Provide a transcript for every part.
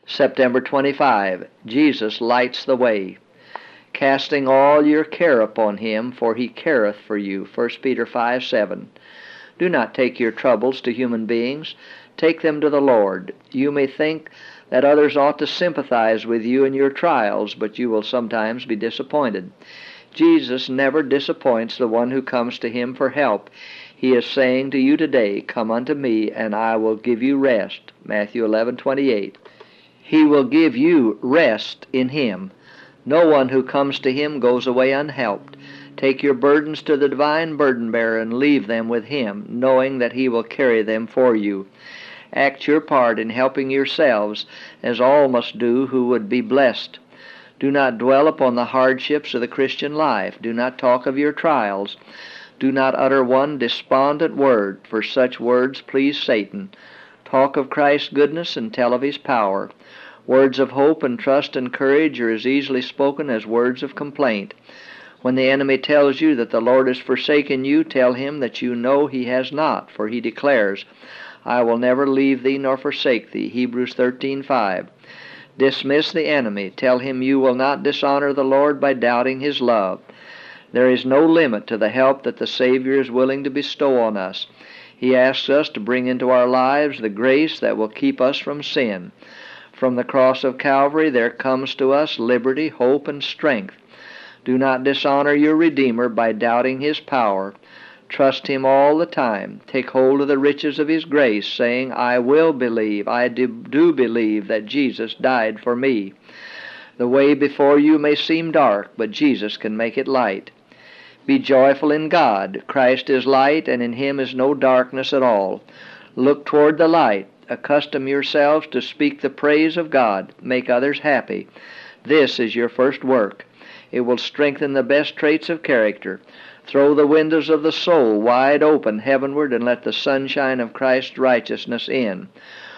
September 25. Jesus lights the way. Casting all your care upon him, for he careth for you. 1 Peter 5:7. Do not take your troubles to human beings. Take them to the Lord. You may think that others ought to sympathize with you in your trials, but you will sometimes be disappointed. Jesus never disappoints the one who comes to him for help. He is saying to you today, "Come unto me, and I will give you rest." Matthew 11:28. He will give you rest in him. No one who comes to him goes away unhelped. Take your burdens to the divine burden bearer and leave them with him, knowing that he will carry them for you. Act your part in helping yourselves, as all must do who would be blessed. Do not dwell upon the hardships of the Christian life. Do not talk of your trials. Do not utter one despondent word, for such words please Satan. Talk of Christ's goodness and tell of his power. Words of hope and trust and courage are as easily spoken as words of complaint. When the enemy tells you that the Lord has forsaken you, tell him that you know he has not, for he declares, "I will never leave thee nor forsake thee." Hebrews 13:5. Dismiss the enemy. Tell him you will not dishonor the Lord by doubting his love. There is no limit to the help that the Savior is willing to bestow on us. He asks us to bring into our lives the grace that will keep us from sin. From the cross of Calvary there comes to us liberty, hope, and strength. Do not dishonor your Redeemer by doubting his power. Trust him all the time. Take hold of the riches of his grace, saying, "I will believe, I do believe that Jesus died for me." The way before you may seem dark, but Jesus can make it light. Be joyful in God. Christ is light, and in him is no darkness at all. Look toward the light. Accustom yourselves to speak the praise of God. Make others happy. This is your first work. It will strengthen the best traits of character. Throw the windows of the soul wide open heavenward and let the sunshine of Christ's righteousness in.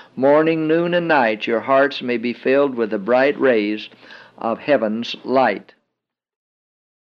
Morning, noon, and night your hearts may be filled with the bright rays of heaven's light.